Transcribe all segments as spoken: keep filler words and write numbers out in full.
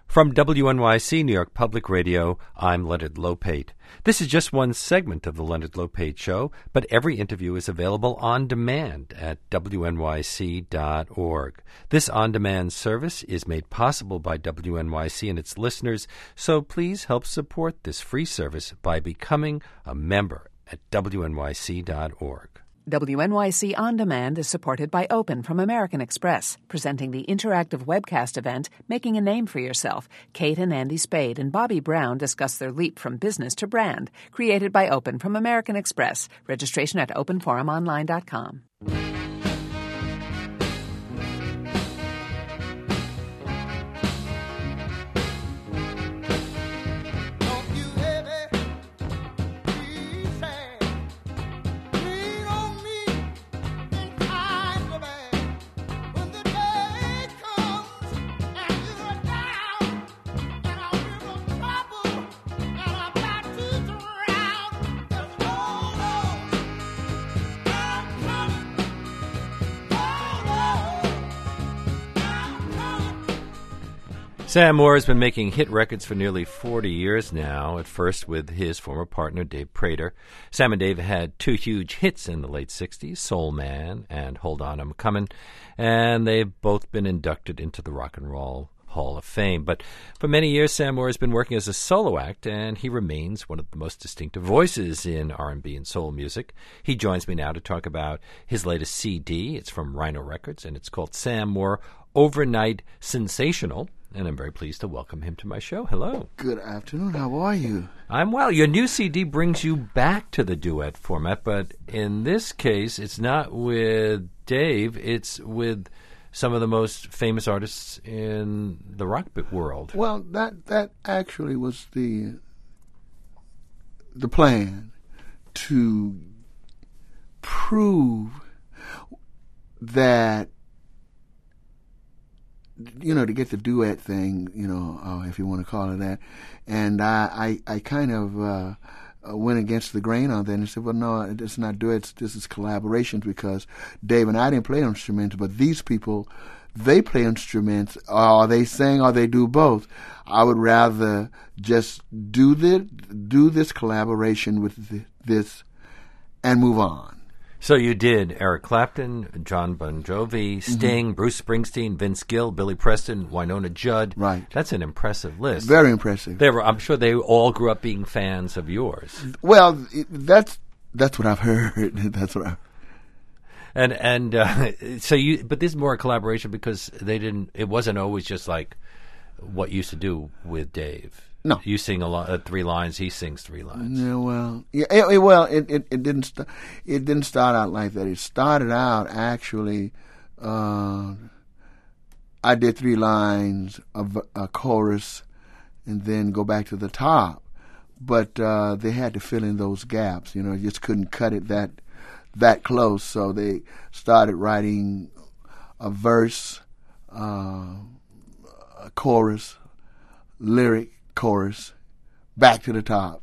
From W N Y C, New York Public Radio, I'm Leonard Lopate. This is just one segment of the Leonard Lopate Show, but every interview is available on demand at W N Y C dot org. This on-demand service is made possible by W N Y C and its listeners, so please help support this free service by becoming a member at W N Y C dot org. W N Y C On Demand is supported by Open from American Express, presenting the interactive webcast event, Making a Name for Yourself. Kate and Andy Spade and Bobby Brown discuss their leap from business to brand, created by Open from American Express. Registration at open forum online dot com. Sam Moore has been making hit records for nearly forty years now, at first with his former partner Dave Prater. Sam and Dave had two huge hits in the late sixties, Soul Man and Hold On I'm Comin', and they've both been inducted into the Rock and Roll Hall of Fame. But for many years, Sam Moore has been working as a solo act, and he remains one of the most distinctive voices in R and B and soul music. He joins me now to talk about his latest C D. It's from Rhino Records, and it's called Sam Moore Overnight Sensational. And I'm very pleased to welcome him to my show. Hello. Good afternoon. How are you? I'm well. Your new C D brings you back to the duet format, but in this case, it's not with Dave. It's with some of the most famous artists in the rock world. Well, that that actually was the the plan, to prove that, you know, to get the duet thing, you know, uh, if you want to call it that. And I, I, I kind of uh, went against the grain on that and said, well, no, it's not duets, this is collaborations, because Dave and I didn't play instruments, but these people, they play instruments, or they sing, or they do both. I would rather just do the, do this collaboration with the, this and move on. So you did Eric Clapton, John Bon Jovi, Sting, mm-hmm. Bruce Springsteen, Vince Gill, Billy Preston, Wynonna Judd. Right. That's an impressive list. Very impressive. They were, I'm sure they all grew up being fans of yours. Well, that's that's what I've heard. That's what I've And and uh, so you, but this is more a collaboration because they didn't. It wasn't always just like what you used to do with Dave. No, you sing a lot, uh, three lines. He sings three lines. Yeah, well, yeah, it, it, well, it, it, it didn't st- it didn't start out like that. It started out actually. Uh, I did three lines, a, a chorus, and then go back to the top. But uh, they had to fill in those gaps. You know, you just couldn't cut it that that close. So they started writing a verse, uh, a chorus, lyric. Chorus, back to the top.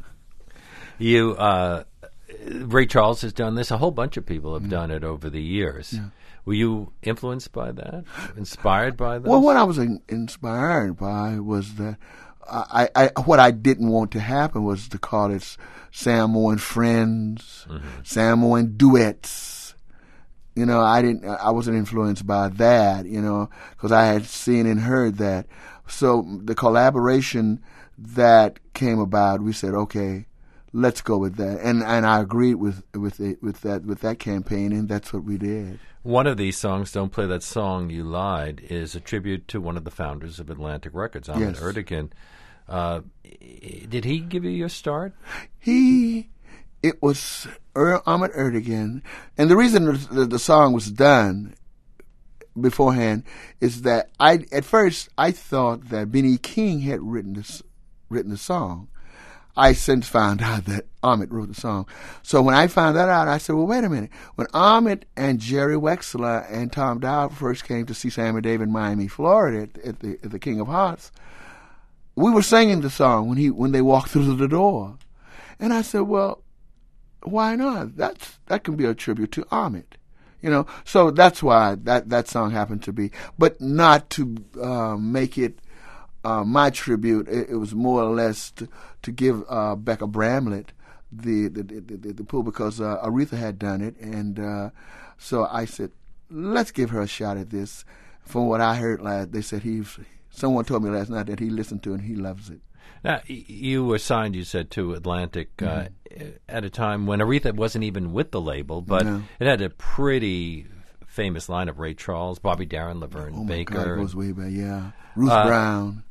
you, uh, Ray Charles has done this. A whole bunch of people have mm. done it over the years. Yeah. Were you influenced by that? Inspired by that? Well, what I was in, inspired by was that I, I, what I didn't want to happen was to call it Sam Moore and Friends, mm-hmm. Sam Moore and Duets. You know, I didn't. I wasn't influenced by that. You know, because I had seen and heard that. So the collaboration that came about, we said, okay, let's go with that, and and I agreed with with it, with that with that campaign, and that's what we did. One of these songs, "Don't Play That Song, You Lied," is a tribute to one of the founders of Atlantic Records, Ahmet yes. Ertegun. Uh, did he give you your start? He, it was er, Ahmet Ertegun, and the reason the, the song was done beforehand is that I at first I thought that B B King had written this written the song. I since found out that Ahmet wrote the song. So when I found that out, I said, well, wait a minute. When Ahmet and Jerry Wexler and Tom Dowd first came to see Sam and Dave in Miami, Florida at, at, the, at the King of Hearts, we were singing the song when he when they walked through the door. And I said, well, why not? That's that can be a tribute to Ahmet. You know, so that's why that, that song happened to be, but not to uh, make it uh, my tribute, it, it was more or less to, to give uh, Becca Bramlett the the the, the, the pool because uh, Aretha had done it, and uh, so I said, let's give her a shot at this. From what I heard, last, they said he. Someone told me last night that he listened to it and he loves it. Now, you were signed, you said, to Atlantic Mm-hmm. uh, at a time when Aretha wasn't even with the label, but No. it had a pretty famous lineup: Ray Charles, Bobby Darin, Laverne Oh my Baker. God, it goes way back. Yeah, Ruth Uh, Brown,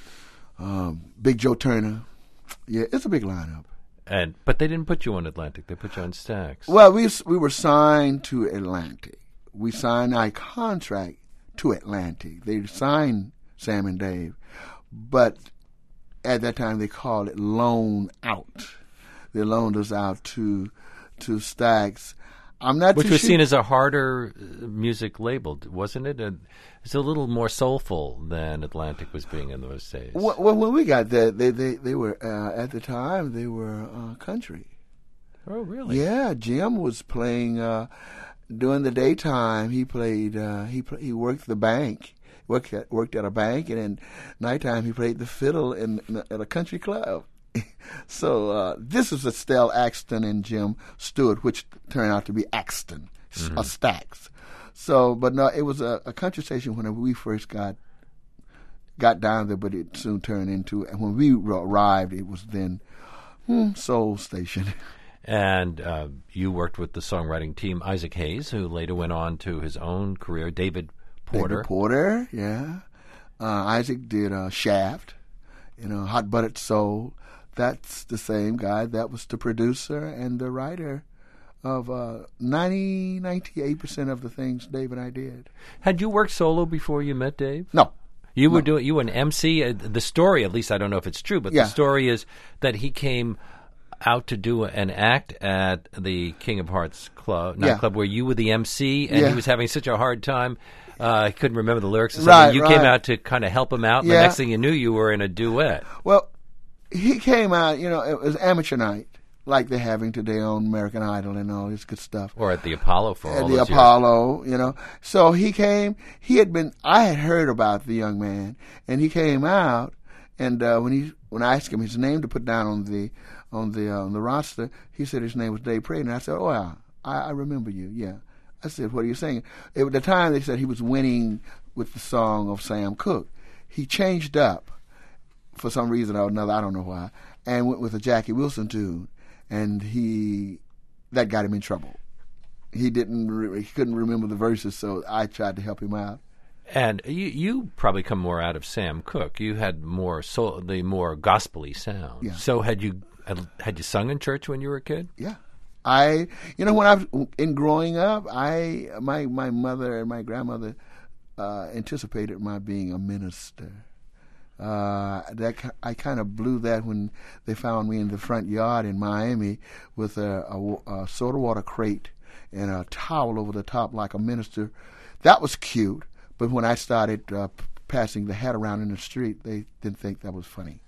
um, Big Joe Turner. Yeah, it's a big lineup. And but they didn't put you on Atlantic; they put you on Stax. Well, we we were signed to Atlantic. We signed our contract to Atlantic. They signed Sam and Dave, but at that time they called it loan out. They loaned us out to to Stax. I'm not Which too was sure. seen as a harder uh, music label, wasn't it? And it's a little more soulful than Atlantic was being in those days. Well, well, when we got there, they they they were uh, at the time they were uh, country. Oh, really? Yeah, Jim was playing uh, during the daytime. He played. Uh, he pl- he worked the bank. Worked at, worked at a bank, and in nighttime he played the fiddle in, in a, at a country club. So uh, this is Estelle Axton and Jim Stewart, which turned out to be Axton, mm-hmm. a Stax. So, but no, it was a, a country station when we first got got down there, but it soon turned into. And when we arrived, it was then hmm, soul station. And uh, you worked with the songwriting team, Isaac Hayes, who later went on to his own career, David Porter. David Porter, yeah. Uh, Isaac did uh, Shaft, you know, Hot Buttered Soul. That's the same guy that was the producer and the writer of uh, ninety, ninety-eight percent of the things Dave and I did. Had you worked solo before you met Dave? No. You were no. doing. You were an M C. Uh, the story, at least I don't know if it's true, but Yeah. the story is that he came out to do an act at the King of Hearts club nightclub where you were the M C, and Yeah. he was having such a hard time. Uh, he couldn't remember the lyrics or something. Right, you right. came out to kind of help him out, and Yeah. the next thing you knew, you were in a duet. Well, he came out, you know, it was amateur night, like they're having today on American Idol and all this good stuff. Or at the Apollo for all At the those Apollo, you know. So he came, he had been, I had heard about the young man, and he came out, and uh, when he, when I asked him his name to put down on the, on the, uh, on the roster, he said his name was Dave Prater, and I said, oh, yeah, I, I remember you, yeah. I said, what are you singing? At the time, they said he was winning with the song of Sam Cooke. He changed up for some reason or another, I don't know why, and went with a Jackie Wilson tune, and he that got him in trouble. He didn't, re- he couldn't remember the verses, so I tried to help him out. And you, you probably come more out of Sam Cooke. You had more soul, the more gospel-y sound. Yeah. So had you had, had you sung in church when you were a kid? Yeah, I, you know, when I was in growing up, I my my mother and my grandmother uh, anticipated my being a minister. Uh, that I kind of blew that when they found me in the front yard in Miami with a, a, a soda water crate and a towel over the top like a minister. That was cute, but when I started uh, p- passing the hat around in the street, they didn't think that was funny.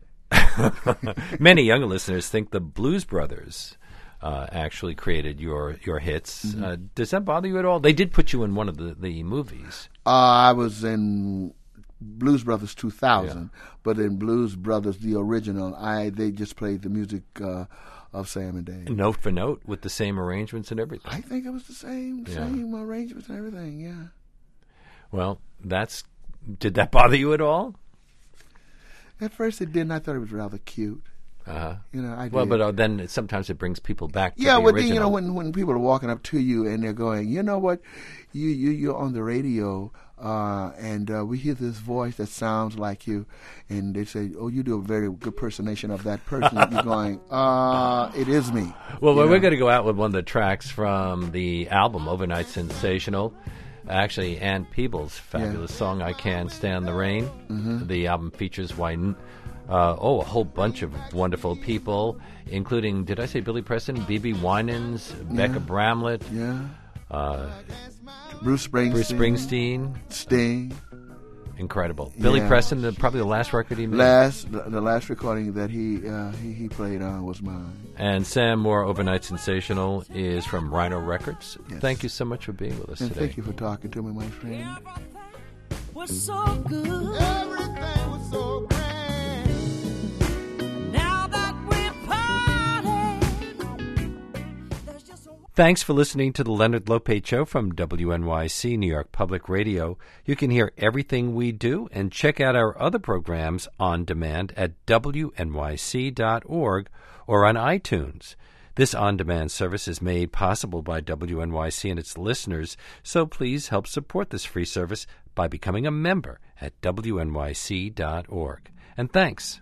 Many young listeners think the Blues Brothers uh, actually created your your hits. Mm-hmm. Uh, does that bother you at all? They did put you in one of the, the movies. Uh, I was in Blues Brothers two thousand, Yeah. but in Blues Brothers the original, I they just played the music uh, of Sam and Dave. Note for note with the same arrangements and everything. I think it was the same Yeah. same arrangements and everything. Yeah. Well, that's did that bother you at all? At first it didn't. I thought it was rather cute. Uh-huh. You know, I Well, did. but uh, then sometimes it brings people back to yeah, the but original. then, you know, when when people are walking up to you and they're going, you know what, you you you're on the radio, uh, and uh, we hear this voice that sounds like you, and they say, oh, you do a very good impersonation of that person. You're going, uh, it is me. Well, You well know? we're going to go out with one of the tracks from the album Overnight Sensational. Actually, Ann Peebles' fabulous Yeah. song, I Can't Stand the Rain. Mm-hmm. The album features why, uh, oh, a whole bunch of wonderful people, including, did I say Billy Preston? B B Winans, Becca Bramlett, Yeah. uh, Bruce Springsteen. Bruce Springsteen. Sting. Incredible. Billy Yeah. Preston, the, probably the last record he made. Last, the, the last recording that he, uh, he he played on was mine. And Sam Moore, Overnight Sensational, is from Rhino Records. Yes. Thank you so much for being with us And today. thank you for talking to me, my friend. was so good. Everything was so grand. Now that we're parted, there's just a... Thanks for listening to the Leonard Lopate Show from W N Y C, New York Public Radio. You can hear everything we do and check out our other programs on demand at W N Y C dot org or on iTunes. This on-demand service is made possible by W N Y C and its listeners, so please help support this free service by becoming a member at W N Y C dot org. And thanks.